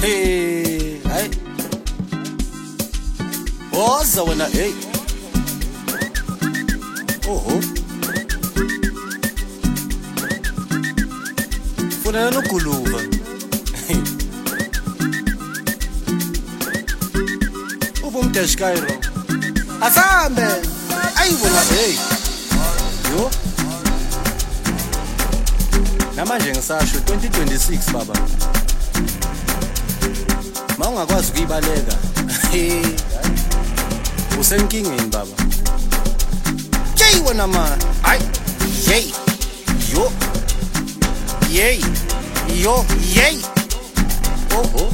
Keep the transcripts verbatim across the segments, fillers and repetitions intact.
Hey, hayi. Woza wena hey. Oho. Funa nokuluva. Ubumdesh Cairo. Asambe. Ayi wena hey. Yo. Namanje ngisasho twenty twenty-six baba. Mawungakwazi ukuyibaleka. Hey. Usenkingeni baba. Yey wena man. Ay. Yey. Yo. Yey. Yo. Yey. Oho.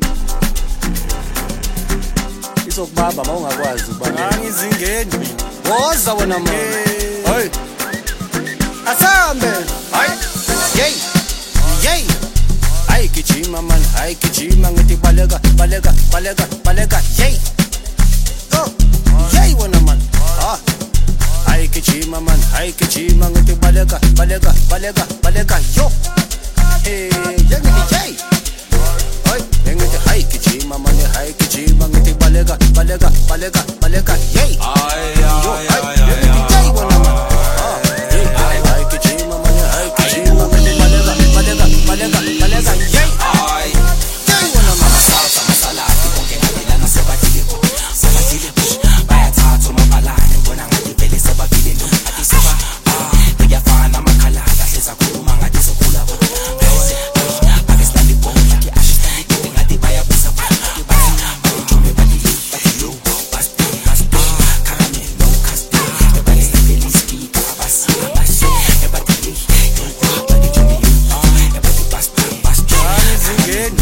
Isokubamba mawungakwazi ukubaleka. Angizingeni mina. Woza wena man. Hey. Asambe. Ay. Yey. Yey. Ay gijima man, ay gijima ngithi baleka, baleka, baleka, baleka. Yey. Oh. Yey wena man. Ah. Ay gijima man, ay gijima ngithi baleka, baleka, baleka, baleka. Yo. Hey, yangithi yey. Ay, ngithi ay gijima man, ay gijima ngithi baleka, baleka, baleka, baleka. Yey. Ay ay ay ay. Yey wena man. Ah. Hey, ay gijima man, ay gijima ngithi baleka, baleka, baleka, baleka. Yey. Ay. Yey wena man. Salsa masalati konke ngelana sebathile ko. Sebathile push bayathatha mabalane bona ngathi vele sebabile lo. Athi seba ah ngiyafana makhalala hleza khuluma ngathi sokhula ba. Ake standi bonke ke ash. Ngithi ngathi bayabuza ba. Bajume badile bathi yo. Basti basti caramel casti. Ebali vele speak abas abas. Ebadile yo bathi jume yo. Ebadi basti basti. Angizingeni.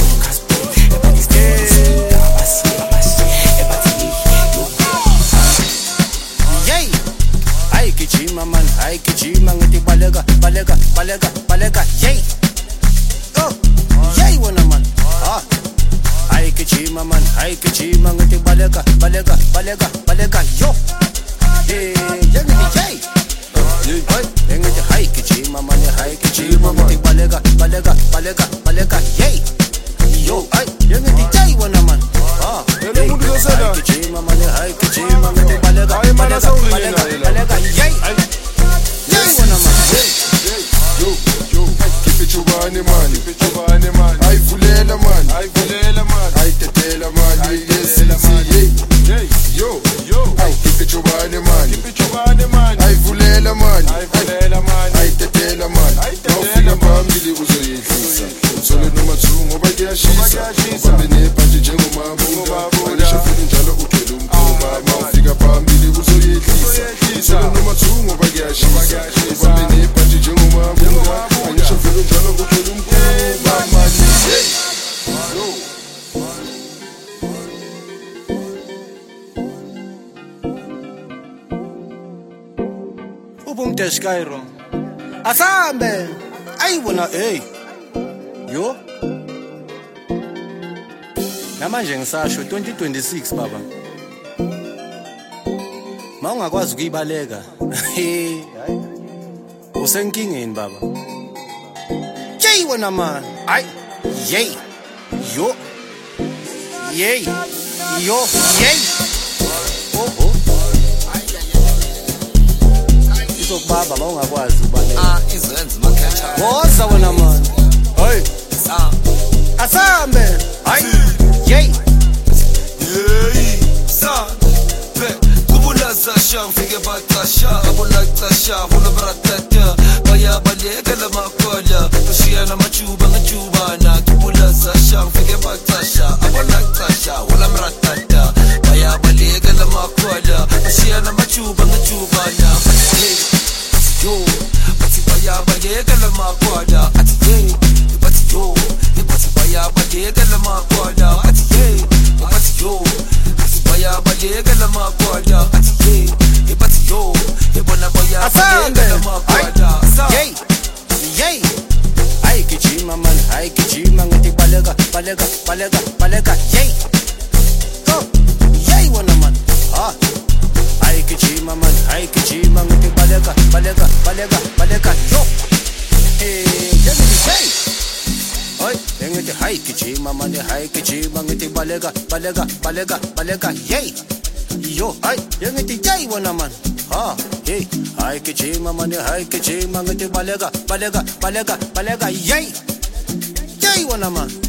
Yey. Ay gijima man, ay gijima ngithi baleka, baleka, baleka, baleka. Yey. Oh. Yey wena man. Ah. Ay gijima man, ay gijima ngithi baleka, baleka, baleka, baleka. Yo. Hey, yangithi yey. Hey, yangithi ay gijima man, ay gijima ngithi baleka, baleka, baleka, baleka. Yey. Yo, ay yangithi yey wena man. Ah. Yelo muntu losela. Ay gijima man, ay gijima ngithi baleka, Hayi, mana baleka, sawulingena baleka, yena. baleka. Yey. Yey wena man. Yo, yo, khiphe chubane mani, chubane mani. Ayivulela mani, ayivulela mani. Ayitetela mani, yesithi hey. Yo, yo, khiphe chubane mani, khiphe chubane mani. Ayivulela mani, ayivulela mani. Ayitetela mani. Awufika phambili uzoyehlisa. Solo noma two ngoba kuyashisa. Ubambe nebhaji njengomabunda. Alisho futhi njalo uthwele umphuma. Mawufika phambili uzoyehlisa. Solo noma two ngoba kuyashisa. Ubambe nebhaji njengomabunda. Alisho futhi njalo uthwele umphuma. Mani, hey. Yo. Ubumdesh Cairo. Asambe. Ayi wena hey. Yo. Namanje ngisasho twenty twenty-six baba. Mawungakwazi ukuyibaleka. Hey, hayi. Usenkingeni baba. Yey wena man. Ay. Yey. Yo. Yey. Yo. Yey. Oho. Isokubamba mawungakwazi ukubaleka. Ah izenzi makhetha. Woza wena man. Hey. Sa. Asambe. Ay. Yey. Yey. Sa. Be kubulaza shang fike batasha abulatasha bona baratata baya baleka la makola bashia na machuba ngachuba na kubulaza shang fike batasha abulatasha wala maratata baya baleka la makola bashia na machuba ngachuba na hey yo bati baya baleka la makola ati hey bati yo bati baya baleka la makola ati hey bati yo baya baleka la makwada ati ye ebati yo ebona baya baleka la makwada Yey. Yey. Ay gijima man, ay gijima ngithi baleka, baleka, baleka, baleka. Yey. Oh. Yey wena man. Ah. Ay gijima man, ay gijima ngithi baleka, baleka, baleka, baleka. Yo. Hey, yangithi yey. Hey, engithi hayi gijima manje hayi gijima ngithi baleka baleka baleka baleka yey yo hayi engithi yey wona man ha hey hayi gijima manje hayi gijima ngithi baleka baleka baleka baleka yey yey wona man